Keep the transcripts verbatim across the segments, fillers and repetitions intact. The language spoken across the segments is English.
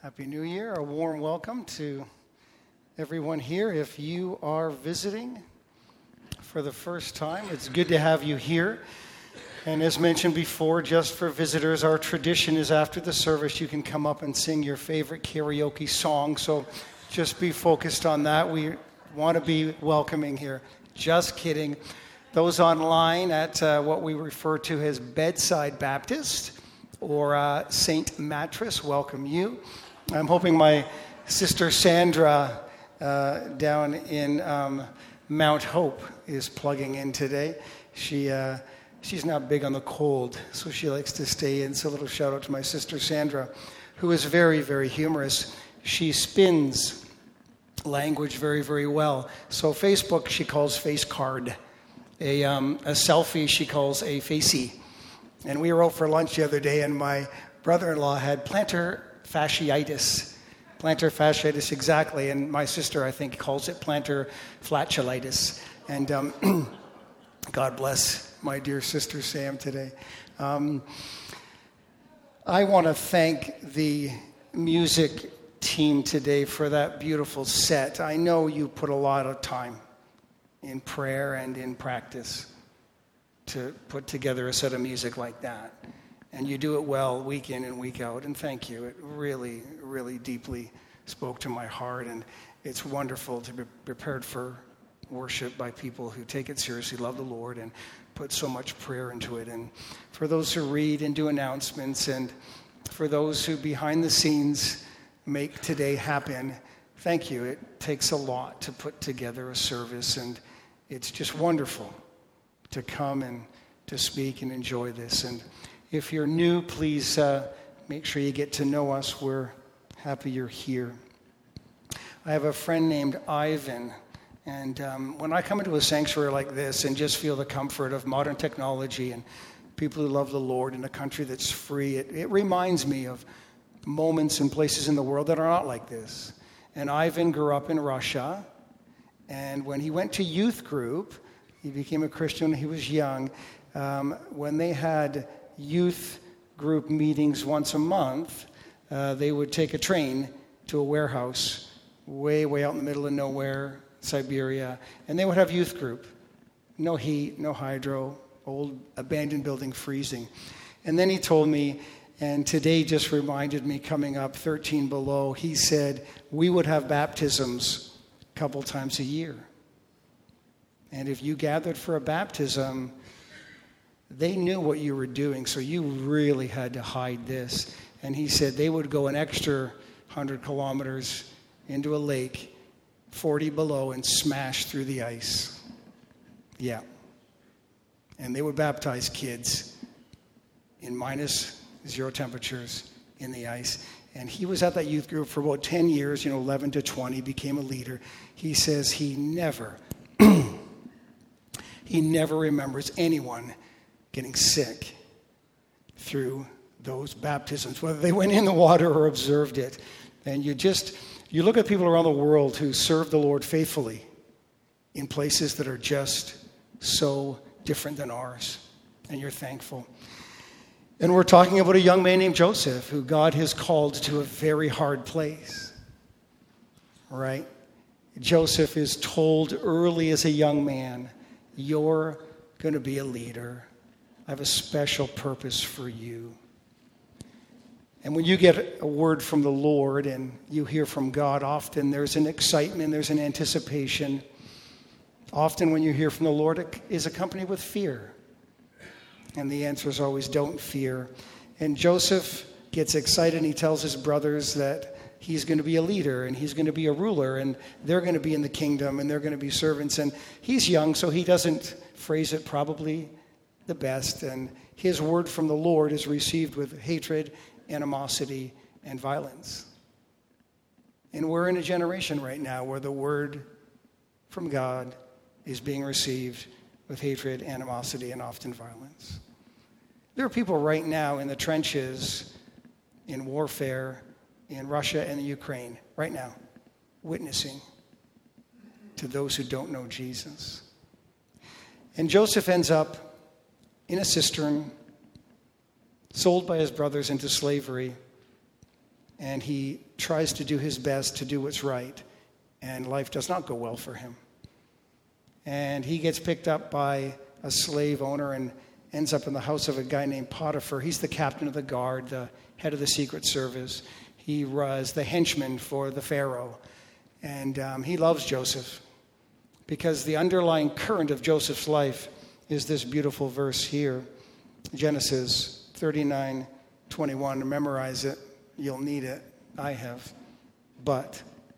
Happy New Year. A warm welcome to everyone here. If you are visiting for the first time, it's good to have you here. And as mentioned before, just for visitors, our tradition is after the service, you can come up and sing your favorite karaoke song. So just be focused on that. We want to be welcoming here. Just kidding. Those online at uh, what we refer to as Bedside Baptist or uh, Saint Mattress, welcome you. I'm hoping my sister Sandra uh, down in um, Mount Hope is plugging in today. She uh, she's not big on the cold, so she likes to stay in. So a little shout out to my sister Sandra, who is very, very humorous. She spins language very, very well. So Facebook she calls face card. A, um, a selfie she calls a facey. And we were out for lunch the other day, and my brother-in-law had plantar fasciitis. Plantar fasciitis, exactly. And my sister, I think, calls it plantar flatulitis. And um, God bless my dear sister Sam today. Um, I want to thank the music team today for that beautiful set. I know you put a lot of time in prayer and in practice to put together a set of music like that. And you do it well week in and week out, and thank you. It really, really deeply spoke to my heart, and it's wonderful to be prepared for worship by people who take it seriously, love the Lord, and put so much prayer into it. And for those who read and do announcements, and for those who behind the scenes make today happen, thank you. It takes a lot to put together a service, and it's just wonderful to come and to speak and enjoy this. And if you're new, please uh, make sure you get to know us. We're happy you're here. I have a friend named Ivan, and um, when I come into a sanctuary like this and just feel the comfort of modern technology and people who love the Lord in a country that's free, it, it reminds me of moments and places in the world that are not like this. And Ivan grew up in Russia, and when he went to youth group, he became a Christian when he was young. Um, when they had youth group meetings once a month, uh, they would take a train to a warehouse way, way out in the middle of nowhere, Siberia, and they would have youth group. No heat, no hydro, old abandoned building freezing. And then he told me, and today just reminded me, coming up thirteen below, he said, we would have baptisms a couple times a year. And if you gathered for a baptism, they knew what you were doing, so you really had to hide this. And he said they would go an extra one hundred kilometers into a lake, forty below, and smash through the ice. Yeah. And they would baptize kids in minus zero temperatures in the ice. And he was at that youth group for about ten years, you know, eleven to twenty, became a leader. He says he never, he never remembers anyone getting sick through those baptisms, whether they went in the water or observed it. And you just, you look at people around the world who serve the Lord faithfully in places that are just so different than ours, and you're thankful. And we're talking about a young man named Joseph, who God has called to a very hard place, right? Joseph is told early as a young man, you're going to be a leader. I have a special purpose for you. And when you get a word from the Lord and you hear from God, often there's an excitement, there's an anticipation. Often when you hear from the Lord, it is accompanied with fear. And the answer is always, don't fear. And Joseph gets excited and he tells his brothers that he's going to be a leader and he's going to be a ruler and they're going to be in the kingdom and they're going to be servants. And he's young, so he doesn't phrase it probably the best, and his word from the Lord is received with hatred, animosity, and violence. And we're in a generation right now where the word from God is being received with hatred, animosity, and often violence. There are people right now in the trenches, in warfare, in Russia and the Ukraine, right now, witnessing to those who don't know Jesus. And Joseph ends up in a cistern, sold by his brothers into slavery, and he tries to do his best to do what's right, and life does not go well for him. And he gets picked up by a slave owner and ends up in the house of a guy named Potiphar. He's the captain of the guard, the head of the Secret Service. He was the henchman for the Pharaoh. And um, he loves Joseph because the underlying current of Joseph's life is this beautiful verse here, Genesis thirty-nine twenty-one. Memorize it. You'll need it. I have. But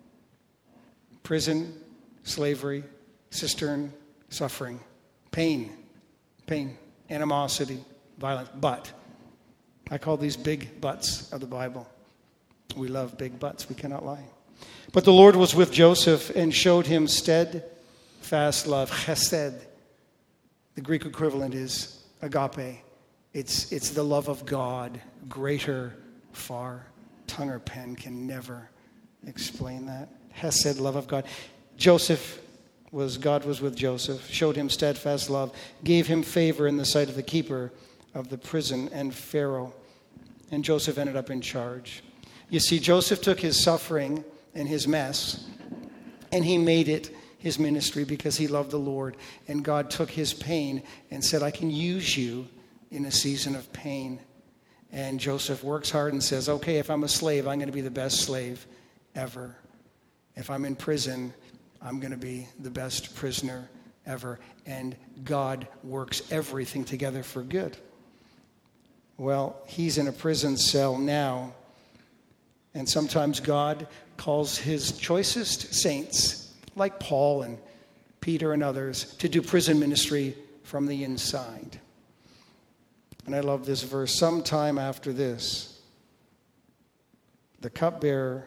prison, slavery, cistern, suffering, pain, pain, animosity, violence. But I call these big buts of the Bible. We love big buts. We cannot lie. But the Lord was with Joseph and showed him steadfast love, chesed. The Greek equivalent is agape. It's, it's the love of God, greater, far. Tongue or pen can never explain that. Chesed, love of God. Joseph was, God was with Joseph, showed him steadfast love, gave him favor in the sight of the keeper of the prison and Pharaoh. And Joseph ended up in charge. You see, Joseph took his suffering and his mess, and he made it his ministry because he loved the Lord. And God took his pain and said, I can use you in a season of pain. And Joseph works hard and says, okay, if I'm a slave, I'm going to be the best slave ever. If I'm in prison, I'm going to be the best prisoner ever. And God works everything together for good. Well, he's in a prison cell now. And sometimes God calls his choicest saints, like Paul and Peter and others, to do prison ministry from the inside. And I love this verse. Sometime after this, the cupbearer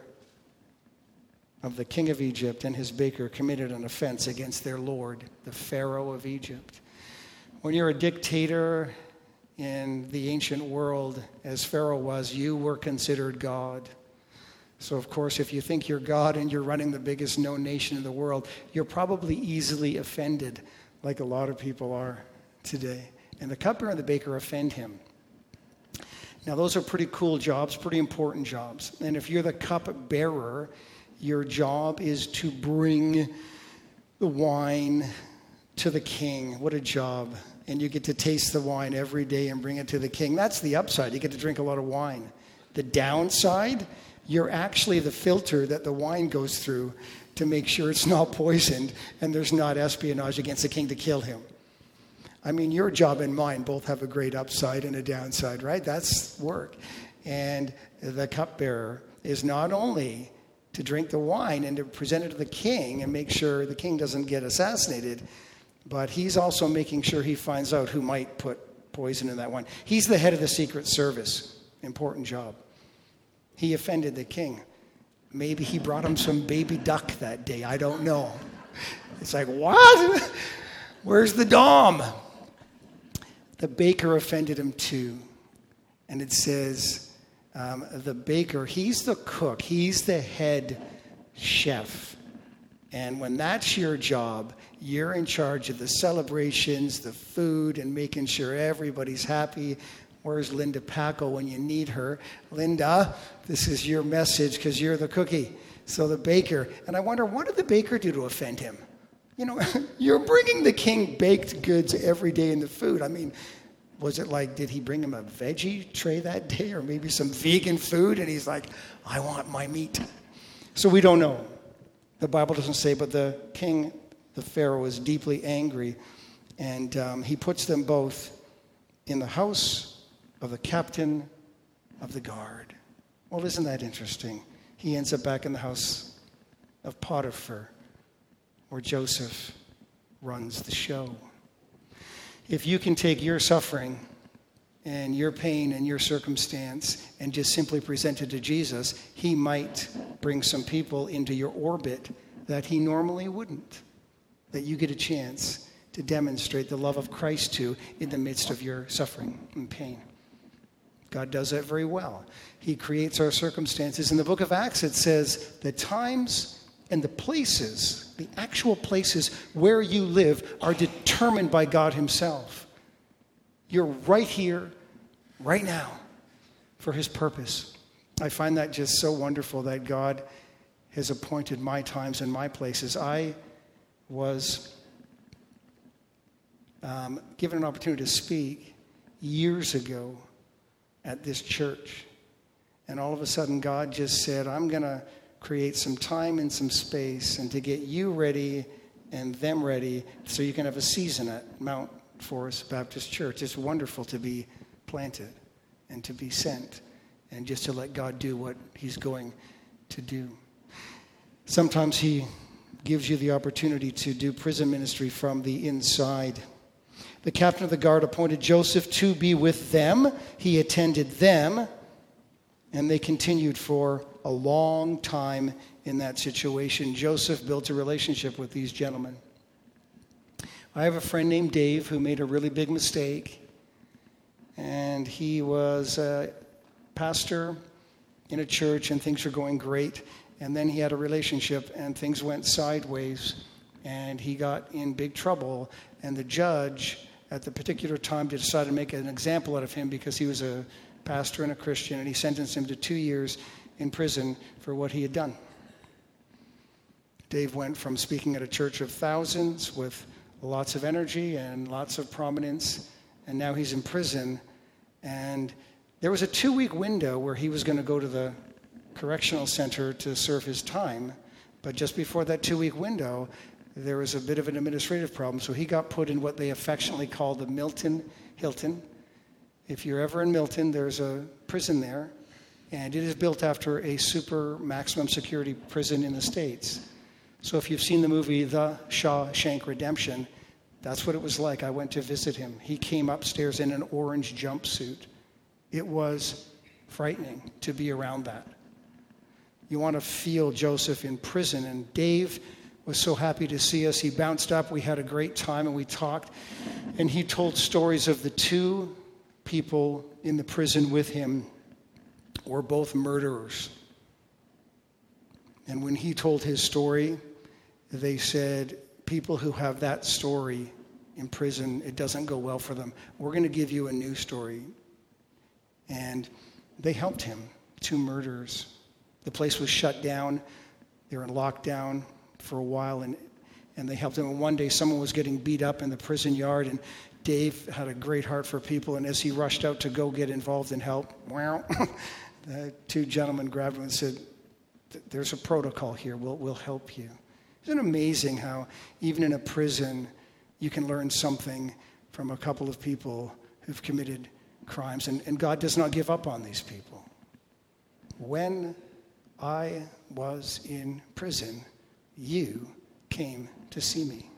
of the king of Egypt and his baker committed an offense against their lord, the Pharaoh of Egypt. When you're a dictator in the ancient world, as Pharaoh was, you were considered God. So, of course, if you think you're God and you're running the biggest known nation in the world, you're probably easily offended, like a lot of people are today. And the cupbearer and the baker offend him. Now, those are pretty cool jobs, pretty important jobs. And if you're the cupbearer, your job is to bring the wine to the king. What a job. And you get to taste the wine every day and bring it to the king. That's the upside. You get to drink a lot of wine. The downside, you're actually the filter that the wine goes through to make sure it's not poisoned and there's not espionage against the king to kill him. I mean, your job and mine both have a great upside and a downside, right? That's work. And the cupbearer is not only to drink the wine and to present it to the king and make sure the king doesn't get assassinated, but he's also making sure he finds out who might put poison in that wine. He's the head of the Secret Service. Important job. He offended the king. Maybe he brought him some baby duck that day. I don't know. It's like, what? Where's the dom? The baker offended him too. And it says, um, the baker, he's the cook. He's the head chef. And when that's your job, you're in charge of the celebrations, the food, and making sure everybody's happy. Where's Linda Paco when you need her? Linda, this is your message because you're the cookie. So the baker. And I wonder, what did the baker do to offend him? You know, you're bringing the king baked goods every day in the food. I mean, was it like, did he bring him a veggie tray that day or maybe some vegan food? And he's like, I want my meat. So we don't know. The Bible doesn't say, but the king, the Pharaoh, is deeply angry. And um, he puts them both in the house of the captain of the guard. Well, isn't that interesting? He ends up back in the house of Potiphar, where Joseph runs the show. If you can take your suffering and your pain and your circumstance and just simply present it to Jesus, he might bring some people into your orbit that he normally wouldn't, that you get a chance to demonstrate the love of Christ to in the midst of your suffering and pain. God does that very well. He creates our circumstances. In the book of Acts, it says the times and the places, the actual places where you live are determined by God himself. You're right here, right now, for his purpose. I find that just so wonderful that God has appointed my times and my places. I was um, given an opportunity to speak years ago at this church. And all of a sudden, God just said, I'm going to create some time and some space and to get you ready and them ready so you can have a season at Mount Forest Baptist Church. It's wonderful to be planted and to be sent and just to let God do what he's going to do. Sometimes he gives you the opportunity to do prison ministry from the inside. The captain of the guard appointed Joseph to be with them. He attended them, and they continued for a long time in that situation. Joseph built a relationship with these gentlemen. I have a friend named Dave who made a really big mistake, and he was a pastor in a church, and things were going great. And then he had a relationship, and things went sideways, and he got in big trouble. And the judge, at the particular time, decided to make an example out of him because he was a pastor and a Christian, and he sentenced him to two years in prison for what he had done. Dave went from speaking at a church of thousands with lots of energy and lots of prominence, and now he's in prison. And there was a two-week window where he was going to go to the correctional center to serve his time, but just before that two-week window, there was a bit of an administrative problem, so he got put in what they affectionately call the Milton Hilton. If you're ever in Milton, there's a prison there, and it is built after a super maximum security prison in the States. So if you've seen the movie The Shawshank Redemption, that's what it was like. I went to visit him. He came upstairs in an orange jumpsuit. It was frightening to be around that. You want to feel Joseph in prison. And Dave was so happy to see us. He bounced up. We had a great time, and we talked. And he told stories of the two people in the prison with him were both murderers. And when he told his story, they said, people who have that story in prison, it doesn't go well for them. We're going to give you a new story. And they helped him, two murderers. The place was shut down. They were in lockdown for a while, and, and they helped him. And one day someone was getting beat up in the prison yard, and Dave had a great heart for people, and as he rushed out to go get involved and help, wow, the two gentlemen grabbed him and said, there's a protocol here. We'll, we'll help you. Isn't it amazing how even in a prison you can learn something from a couple of people who've committed crimes, and, and God does not give up on these people. When I was in prison, you came to see me.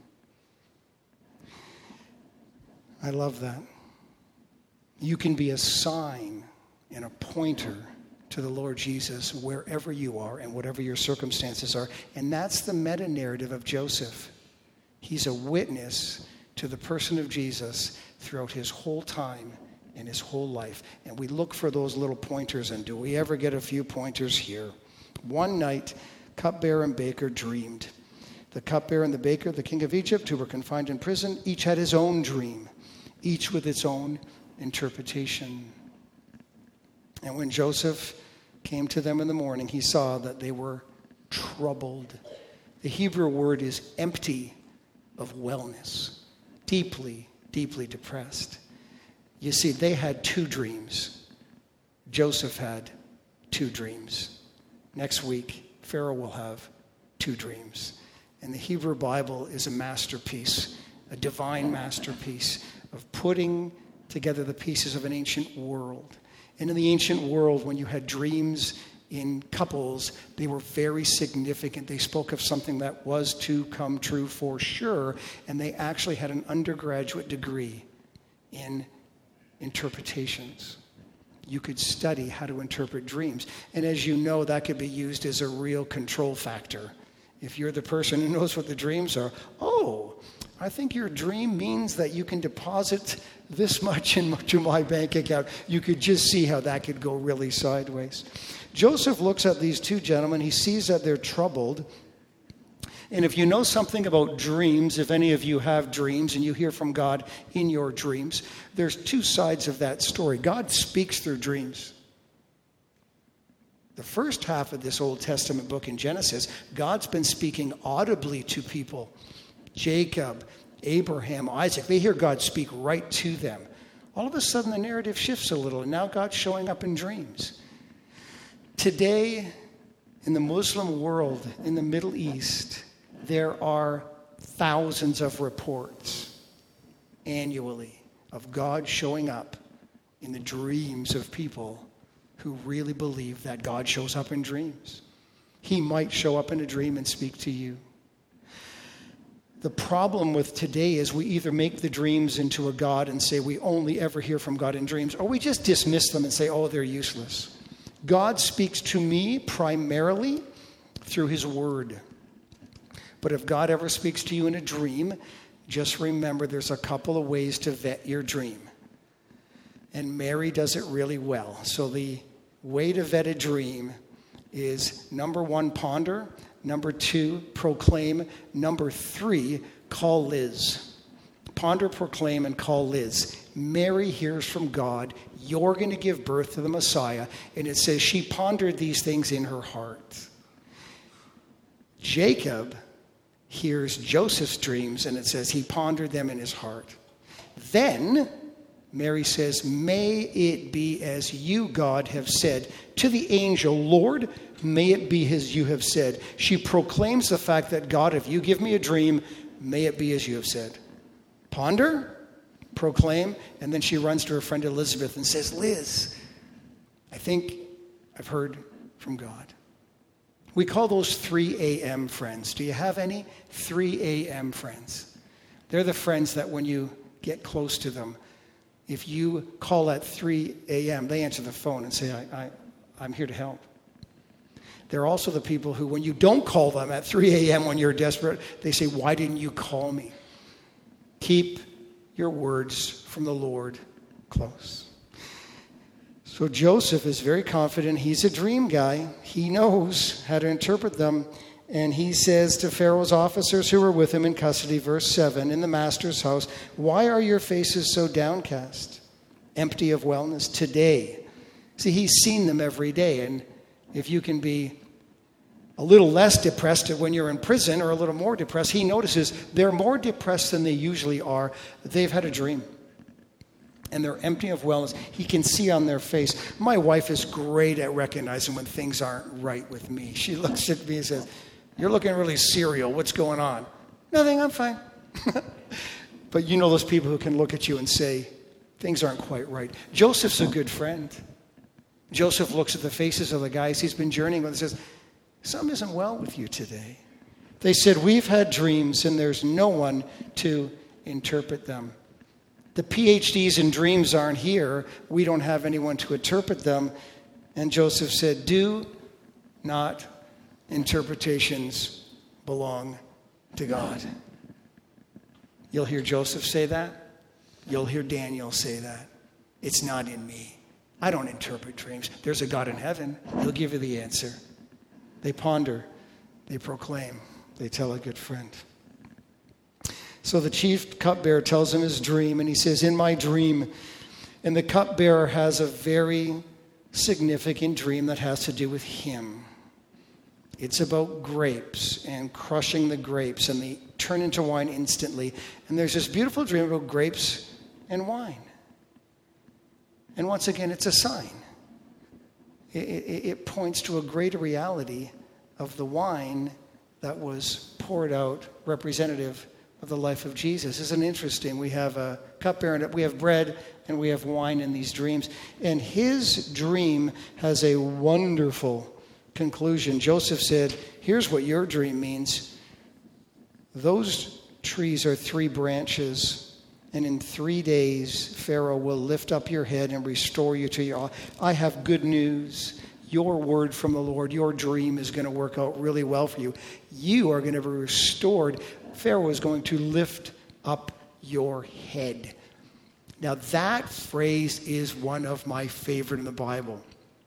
I love that. You can be a sign and a pointer to the Lord Jesus wherever you are and whatever your circumstances are. And that's the meta-narrative of Joseph. He's a witness to the person of Jesus throughout his whole time and his whole life. And we look for those little pointers, and do we ever get a few pointers here? One night, cupbearer and baker dreamed. The cupbearer and the baker, the king of Egypt, who were confined in prison, each had his own dream, each with its own interpretation. And when Joseph came to them in the morning, he saw that they were troubled. The Hebrew word is empty of wellness, deeply, deeply depressed. You see, they had two dreams. Joseph had two dreams. Next week, Pharaoh will have two dreams. And the Hebrew Bible is a masterpiece, a divine masterpiece of putting together the pieces of an ancient world. And in the ancient world, when you had dreams in couples, they were very significant. They spoke of something that was to come true for sure, and they actually had an undergraduate degree in interpretations. You could study how to interpret dreams. And as you know, that could be used as a real control factor. If you're the person who knows what the dreams are, oh, I think your dream means that you can deposit this much into my bank account. You could just see how that could go really sideways. Joseph looks at these two gentlemen. He sees that they're troubled. And if you know something about dreams, if any of you have dreams and you hear from God in your dreams, there's two sides of that story. God speaks through dreams. The first half of this Old Testament book in Genesis, God's been speaking audibly to people. Jacob, Abraham, Isaac, they hear God speak right to them. All of a sudden, the narrative shifts a little, and now God's showing up in dreams. Today, in the Muslim world, in the Middle East, there are thousands of reports annually of God showing up in the dreams of people who really believe that God shows up in dreams. He might show up in a dream and speak to you. The problem with today is we either make the dreams into a God and say we only ever hear from God in dreams, or we just dismiss them and say, oh, they're useless. God speaks to me primarily through his word. But if God ever speaks to you in a dream, just remember there's a couple of ways to vet your dream. And Mary does it really well. So the way to vet a dream is number one, ponder. Number two, proclaim. Number three, call Liz. Ponder, proclaim, and call Liz. Mary hears from God. You're going to give birth to the Messiah. And it says she pondered these things in her heart. Jacob hears Joseph's dreams, and it says he pondered them in his heart. Then Mary says, may it be as you, God, have said. To the angel, Lord, may it be as you have said. She proclaims the fact that, God, if you give me a dream, may it be as you have said. Ponder, proclaim, and then she runs to her friend Elizabeth and says, Liz, I think I've heard from God. We call those three a.m. friends. Do you have any? three a.m. friends. They're the friends that when you get close to them, if you call at three a.m., they answer the phone and say, I, I, I'm here to help. They're also the people who, when you don't call them at three a.m. when you're desperate, they say, why didn't you call me? Keep your words from the Lord close. So Joseph is very confident. He's a dream guy. He knows how to interpret them. And he says to Pharaoh's officers who were with him in custody, verse seven, in the master's house, why are your faces so downcast, empty of wellness today? See, he's seen them every day. And if you can be a little less depressed when you're in prison or a little more depressed, he notices they're more depressed than they usually are. They've had a dream. And they're empty of wellness. He can see on their face. My wife is great at recognizing when things aren't right with me. She looks at me and says, you're looking really serial. What's going on? Nothing, I'm fine. But you know those people who can look at you and say, things aren't quite right. Joseph's a good friend. Joseph looks at the faces of the guys he's been journeying with and says, something isn't well with you today. They said, we've had dreams and there's no one to interpret them. The P H Ds in dreams aren't here. We don't have anyone to interpret them. And Joseph said, do not interpretations belong to God. You'll hear Joseph say that. You'll hear Daniel say that. It's not in me. I don't interpret dreams. There's a God in heaven. He'll give you the answer. They ponder. They proclaim. They tell a good friend. So the chief cupbearer tells him his dream, and he says, in my dream, and the cupbearer has a very significant dream that has to do with him. It's about grapes and crushing the grapes, and they turn into wine instantly. And there's this beautiful dream about grapes and wine. And once again, it's a sign. It, it, it points to a greater reality of the wine that was poured out, representative of the life of Jesus. Isn't it interesting? We have a cupbearer, and we have bread, and we have wine in these dreams. And his dream has a wonderful conclusion. Joseph said, here's what your dream means. Those trees are three branches, and in three days, Pharaoh will lift up your head and restore you to your... I have good news. Your word from the Lord, your dream is going to work out really well for you. You are going to be restored. Pharaoh is going to lift up your head. Now that phrase is one of my favorite in the Bible.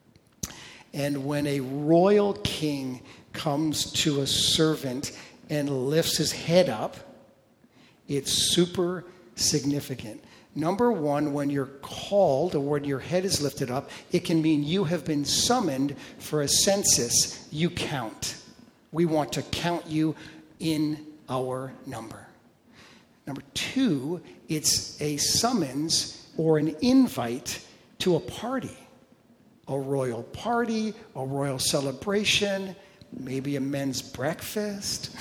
And when a royal king comes to a servant and lifts his head up, it's super significant. Number one, when you're called or when your head is lifted up, it can mean you have been summoned for a census. You count. We want to count you in our number. Number two, it's a summons or an invite to a party. A royal party, a royal celebration, maybe a men's breakfast.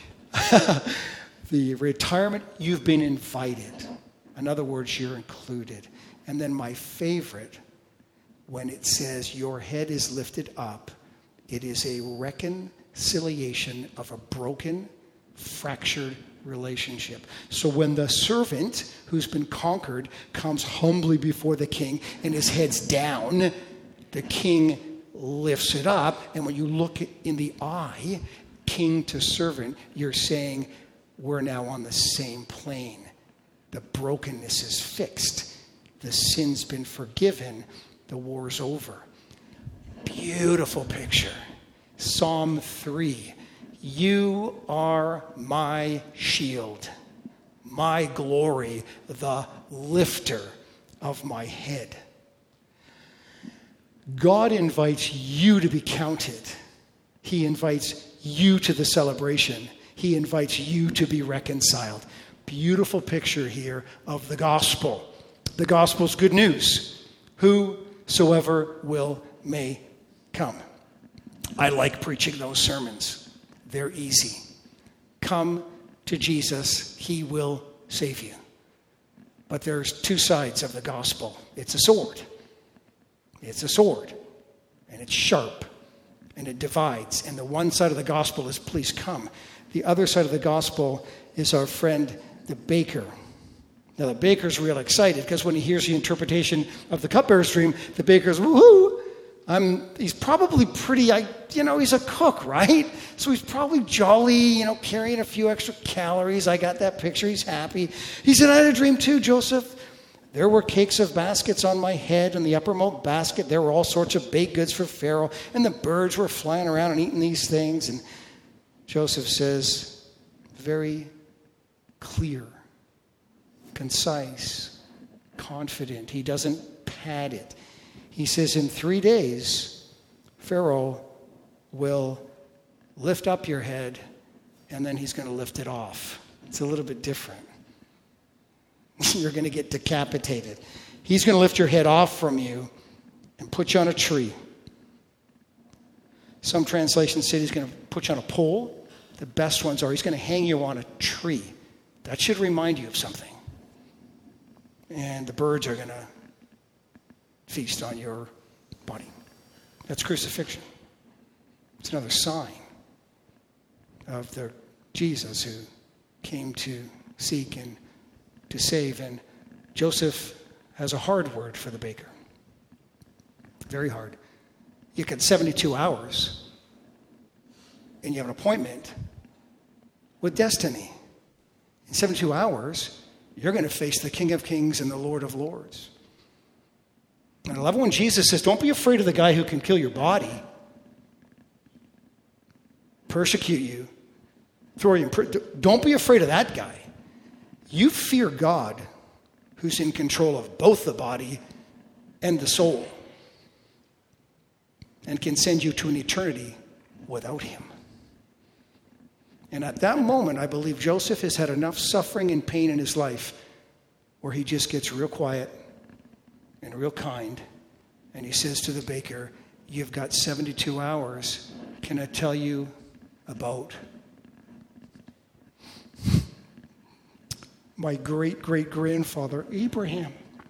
The retirement, you've been invited. In other words, you're included. And then my favorite, when it says your head is lifted up, it is a reconciliation of a broken, fractured relationship. So when the servant who's been conquered comes humbly before the king and his head's down, the king lifts it up. And when you look in the eye, king to servant, you're saying, we're now on the same plane. The brokenness is fixed. The sin's been forgiven. The war's over. Beautiful picture. Psalm three. You are my shield, my glory, the lifter of my head. God invites you to be counted. He invites you to the celebration. He invites you to be reconciled. Beautiful picture here of the gospel. The gospel's good news. Whosoever will may come. I like preaching those sermons. They're easy. Come to Jesus. He will save you. But there's two sides of the gospel. It's a sword. It's a sword. And it's sharp. And it divides. And the one side of the gospel is please come. The other side of the gospel is our friend the baker. Now the baker's real excited because when he hears the interpretation of the cupbearer's dream, the baker's woohoo! I'm, he's probably pretty, I, you know, he's a cook, right? So he's probably jolly, you know, carrying a few extra calories. I got that picture. He's happy. He said, I had a dream too, Joseph. There were cakes of baskets on my head. In the uppermost basket, there were all sorts of baked goods for Pharaoh. And the birds were flying around and eating these things. And Joseph says, very clear, concise, confident. He doesn't pad it. He says, in three days, Pharaoh will lift up your head, and then he's going to lift it off. It's a little bit different. You're going to get decapitated. He's going to lift your head off from you and put you on a tree. Some translations say he's going to put you on a pole. The best ones are he's going to hang you on a tree. That should remind you of something. And the birds are going to feast on your body. That's crucifixion. It's another sign of the Jesus who came to seek and to save. And Joseph has a hard word for the baker. Very hard. You get seventy-two hours and you have an appointment with destiny. In seventy-two hours, you're going to face the King of Kings and the Lord of Lords. And I love when Jesus says, don't be afraid of the guy who can kill your body, persecute you, throw you in prison. Don't be afraid of that guy. You fear God, who's in control of both the body and the soul, and can send you to an eternity without him. And at that moment, I believe Joseph has had enough suffering and pain in his life where he just gets real quiet and real kind. And he says to the baker, you've got seventy-two hours. Can I tell you about my great-great-grandfather, Abraham?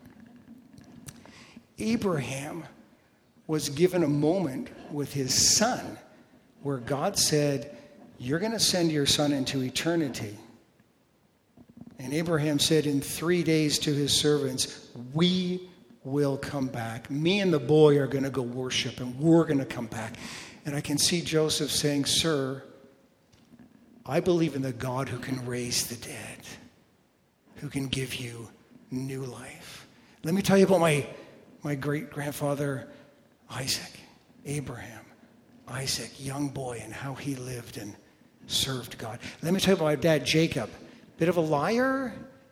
Abraham was given a moment with his son where God said, you're going to send your son into eternity. And Abraham said in three days to his servants, we will come back. Me and the boy are going to go worship, and we're going to come back. And I can see Joseph saying, sir, I believe in the God who can raise the dead, who can give you new life. Let me tell you about my, my great-grandfather, Isaac, Abraham, Isaac, young boy, and how he lived and served God. Let me tell you about my dad, Jacob. Bit of a liar,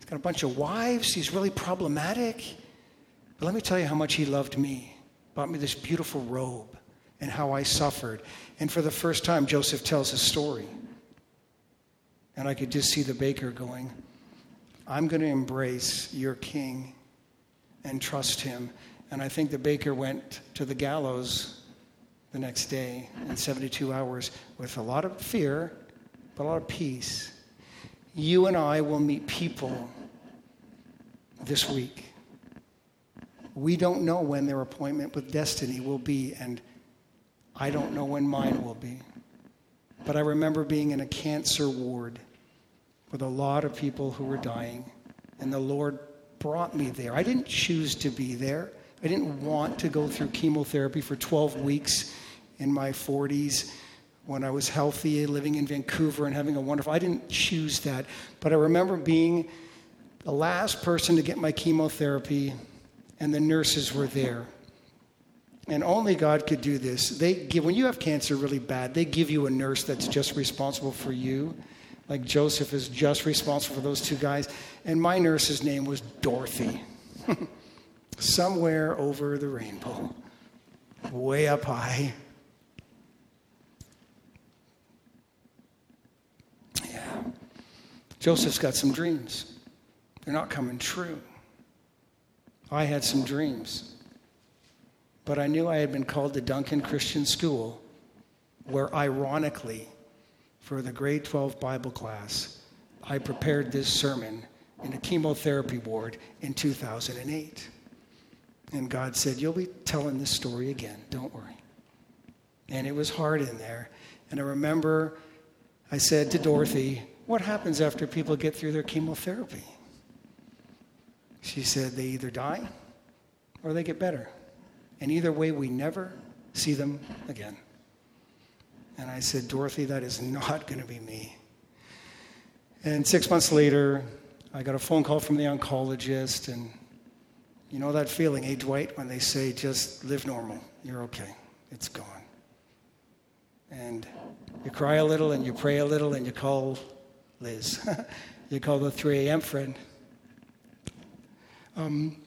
He's got a bunch of wives. He's really problematic. But let me tell you how much he loved me. Bought me this beautiful robe and how I suffered. And for the first time, Joseph tells his story. And I could just see the baker going, I'm going to embrace your king and trust him. And I think the baker went to the gallows the next day in seventy-two hours with a lot of fear, but a lot of peace. You and I will meet people this week. We don't know when their appointment with destiny will be, and I don't know when mine will be. But I remember being in a cancer ward with a lot of people who were dying, and the Lord brought me there. I didn't choose to be there. I didn't want to go through chemotherapy for twelve weeks in my forties when I was healthy, living in Vancouver and having a wonderful... I didn't choose that. But I remember being the last person to get my chemotherapy, and the nurses were there. And only God could do this. They give, when you have cancer really bad, they give you a nurse that's just responsible for you. Like Joseph is just responsible for those two guys. And my nurse's name was Dorothy. Somewhere over the rainbow. Way up high. Yeah. Joseph's got some dreams. They're not coming true. I had some dreams. But I knew I had been called to Duncan Christian School, where ironically, for the grade twelve Bible class, I prepared this sermon in a chemotherapy ward in two thousand eight. And God said, you'll be telling this story again, don't worry. And it was hard in there. And I remember I said to Dorothy, what happens after people get through their chemotherapy? She said, they either die or they get better. And either way, we never see them again. And I said, Dorothy, that is not going to be me. And six months later, I got a phone call from the oncologist. And you know that feeling, eh, Dwight, when they say, just live normal. You're okay. It's gone. And you cry a little and you pray a little and you call Liz. You call the three a.m. friend. Um,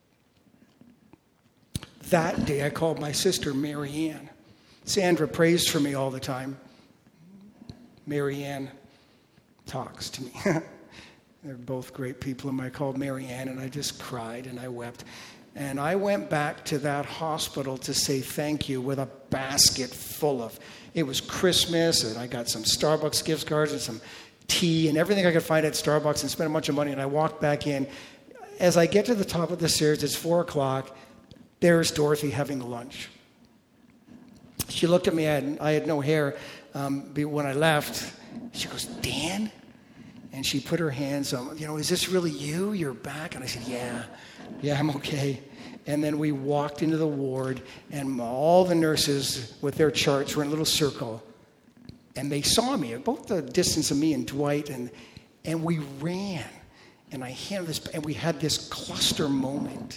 that day, I called my sister, Mary Ann. Sandra prays for me all the time. Mary Ann talks to me. They're both great people. And I called Mary Ann, and I just cried, and I wept. And I went back to that hospital to say thank you with a basket full of, it was Christmas, and I got some Starbucks gift cards and some tea and everything I could find at Starbucks and spent a bunch of money. And I walked back in. As I get to the top of the stairs, it's four o'clock. There's Dorothy having lunch. She looked at me. I had, I had no hair um, when I left. She goes, Dan? And she put her hands on, you know, is this really you? You're back? And I said, yeah. Yeah, I'm okay. And then we walked into the ward, and all the nurses with their charts were in a little circle. And they saw me, about the distance of me and Dwight, and and we ran. And I handed this, and we had this cluster moment.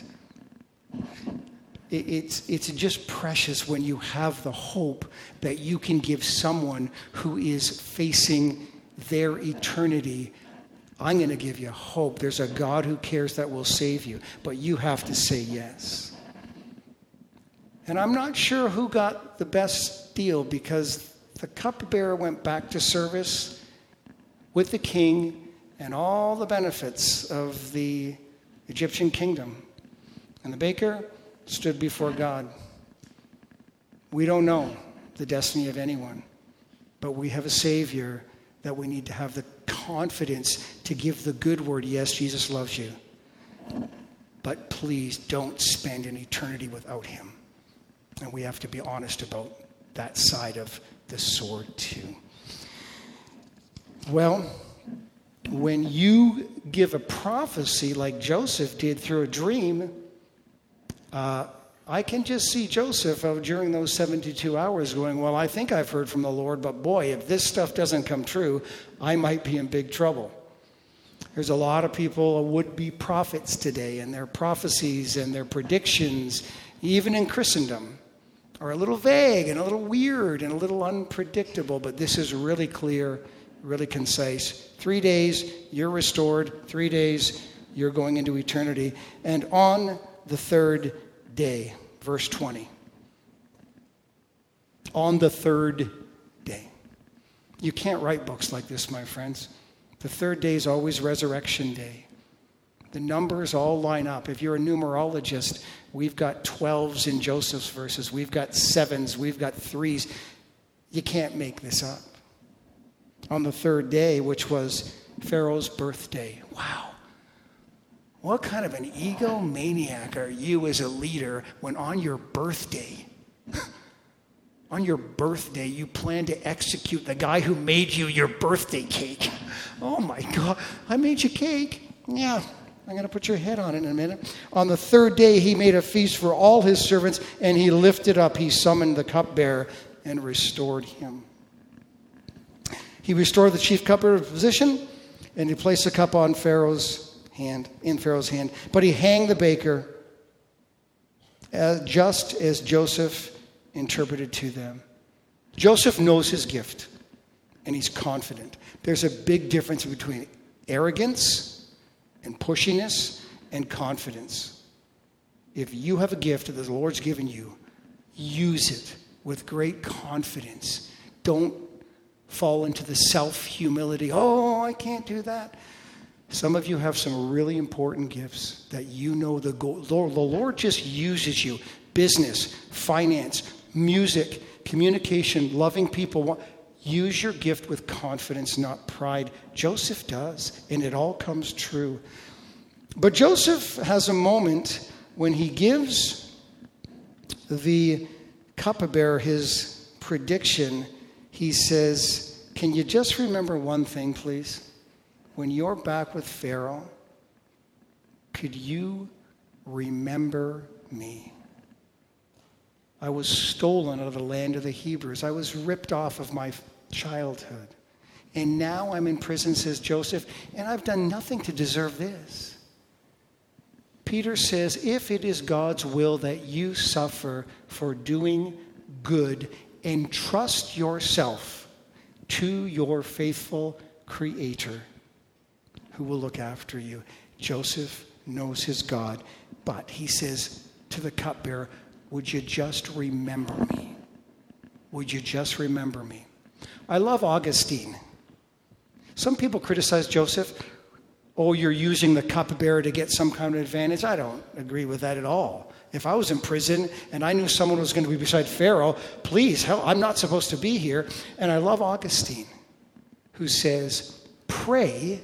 It, it's it's just precious when you have the hope that you can give someone who is facing their eternity. I'm going to give you hope. There's a God who cares that will save you, but you have to say yes. And I'm not sure who got the best deal, because the cupbearer went back to service with the king and all the benefits of the Egyptian kingdom. And the baker stood before God. We don't know the destiny of anyone, but we have a Savior that we need to have the confidence to give the good word, yes, Jesus loves you. But please don't spend an eternity without him. And we have to be honest about that side of the sword too. Well, when you give a prophecy like Joseph did through a dream, uh, I can just see Joseph uh, during those seventy-two hours going, well, I think I've heard from the Lord, but boy, if this stuff doesn't come true, I might be in big trouble. There's a lot of people, would-be prophets today, and their prophecies and their predictions, even in Christendom, are a little vague and a little weird and a little unpredictable, but this is really clear really concise. Three days, you're restored. Three days, you're going into eternity. And on the third day, verse twenty. On the third day. You can't write books like this, my friends. The third day is always resurrection day. The numbers all line up. If you're a numerologist, we've got twelves in Joseph's verses. We've got sevens. We've got threes. You can't make this up. On the third day, which was Pharaoh's birthday. Wow. What kind of an egomaniac are you as a leader when on your birthday, on your birthday, you plan to execute the guy who made you your birthday cake? Oh my God, I made you cake. Yeah, I'm going to put your head on it in a minute. On the third day, he made a feast for all his servants, and he lifted up, he summoned the cupbearer and restored him. He restored the chief cupbearer's position, and he placed the cup on Pharaoh's hand, in Pharaoh's hand. But he hanged the baker as, just as Joseph interpreted to them. Joseph knows his gift, and he's confident. There's a big difference between arrogance and pushiness and confidence. If you have a gift that the Lord's given you, use it with great confidence. Don't fall into the self-humility. Oh, I can't do that. Some of you have some really important gifts that you know the, go- the Lord just uses you. Business, finance, music, communication, loving people. Use your gift with confidence, not pride. Joseph does, and it all comes true. But Joseph has a moment when he gives the cupbearer his prediction. He says, can you just remember one thing, please? When you're back with Pharaoh, could you remember me? I was stolen out of the land of the Hebrews. I was ripped off of my childhood. And now I'm in prison, says Joseph, and I've done nothing to deserve this. Peter says, if it is God's will that you suffer for doing good, entrust yourself to your faithful Creator who will look after you. Joseph knows his God, but he says to the cupbearer, would you just remember me? Would you just remember me? I love Augustine. Some people criticize Joseph. Oh, you're using the cupbearer to get some kind of advantage. I don't agree with that at all. If I was in prison and I knew someone was going to be beside Pharaoh, please, hell, I'm not supposed to be here. And I love Augustine, who says, pray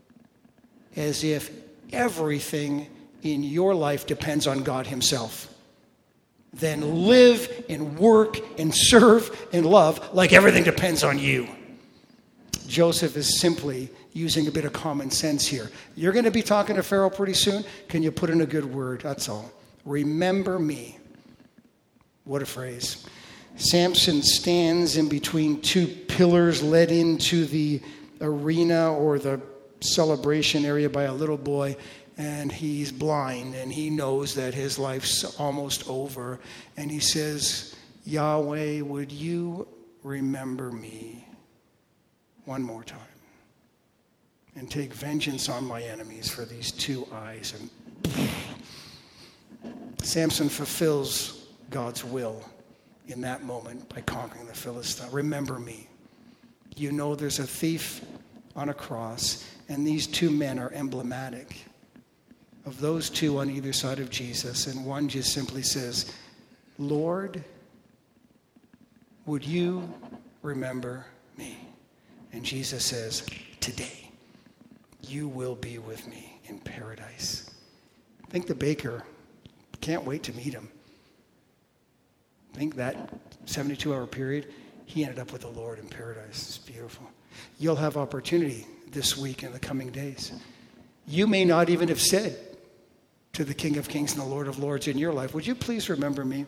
as if everything in your life depends on God himself. Then live and work and serve and love like everything depends on you. Joseph is simply using a bit of common sense here. You're going to be talking to Pharaoh pretty soon. Can you put in a good word? That's all. Remember me. What a phrase. Samson stands in between two pillars led into the arena or the celebration area by a little boy. And he's blind, and he knows that his life's almost over. And he says, Yahweh, would you remember me one more time and take vengeance on my enemies for these two eyes? And Samson fulfills God's will in that moment by conquering the Philistine. Remember me. You know there's a thief on a cross, and these two men are emblematic of those two on either side of Jesus. And one just simply says, Lord, would you remember me? And Jesus says, today, you will be with me in paradise. I think the baker can't wait to meet him. I think that seventy-two hour period, he ended up with the Lord in paradise. It's beautiful. You'll have opportunity this week and the coming days. You may not even have said to the King of Kings and the Lord of Lords in your life, would you please remember me?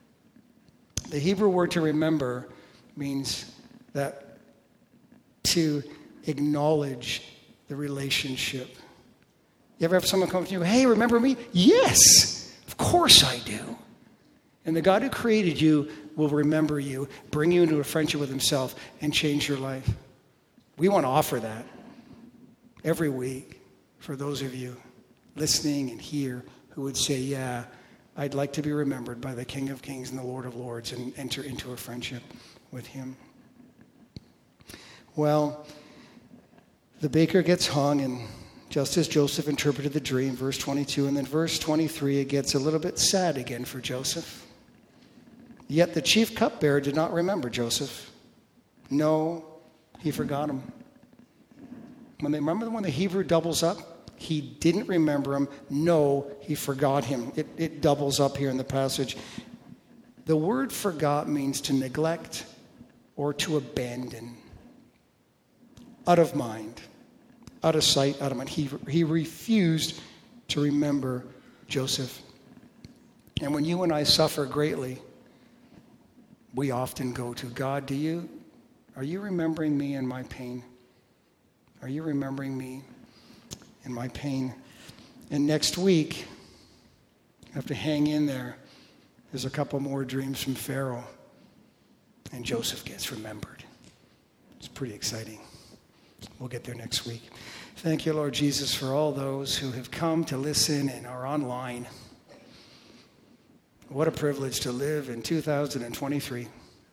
The Hebrew word to remember means that to acknowledge the relationship. You ever have someone come to you, hey, remember me? Yes, of course I do. And the God who created you will remember you, bring you into a friendship with himself, and change your life. We want to offer that every week for those of you listening and here who would say, yeah, I'd like to be remembered by the King of Kings and the Lord of Lords and enter into a friendship with him. Well, the baker gets hung, and just as Joseph interpreted the dream, verse twenty-two, and then verse twenty-three, it gets a little bit sad again for Joseph. Yet the chief cupbearer did not remember Joseph. No, he forgot him. When they remember when the Hebrew doubles up, he didn't remember him. No, he forgot him. It, it doubles up here in the passage. The word forgot means to neglect or to abandon. Out of mind, out of sight, out of mind. He, he refused to remember Joseph. And when you and I suffer greatly, we often go to God, do you, are you remembering me in my pain? Are you remembering me in my pain? And next week, you have to hang in there. There's a couple more dreams from Pharaoh, and Joseph gets remembered. It's pretty exciting. We'll get there next week. Thank you, Lord Jesus, for all those who have come to listen and are online. What a privilege to live in two thousand twenty-three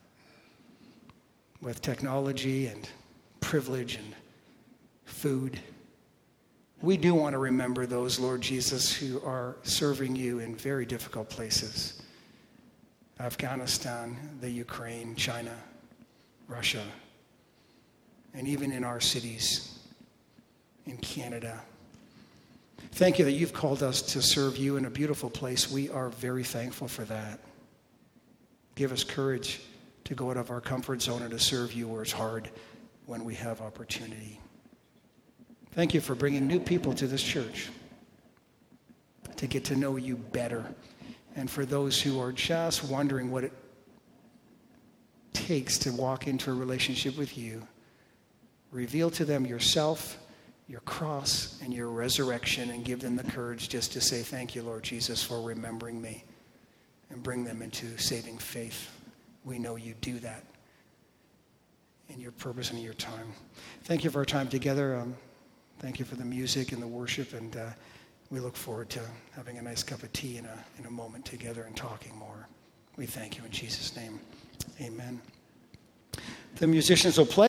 with technology and privilege and food. We do want to remember those, Lord Jesus, who are serving you in very difficult places. Afghanistan, the Ukraine, China, Russia, and even in our cities, in Canada. Thank you that you've called us to serve you in a beautiful place. We are very thankful for that. Give us courage to go out of our comfort zone and to serve you where it's hard when we have opportunity. Thank you for bringing new people to this church to get to know you better. And for those who are just wondering what it takes to walk into a relationship with you, reveal to them yourself, your cross, and your resurrection, and give them the courage just to say, thank you, Lord Jesus, for remembering me, and bring them into saving faith. We know you do that in your purpose and in your time. Thank you for our time together. Um, thank you for the music and the worship, and uh, we look forward to having a nice cup of tea in a, in a moment together and talking more. We thank you in Jesus' name. Amen. The musicians will play.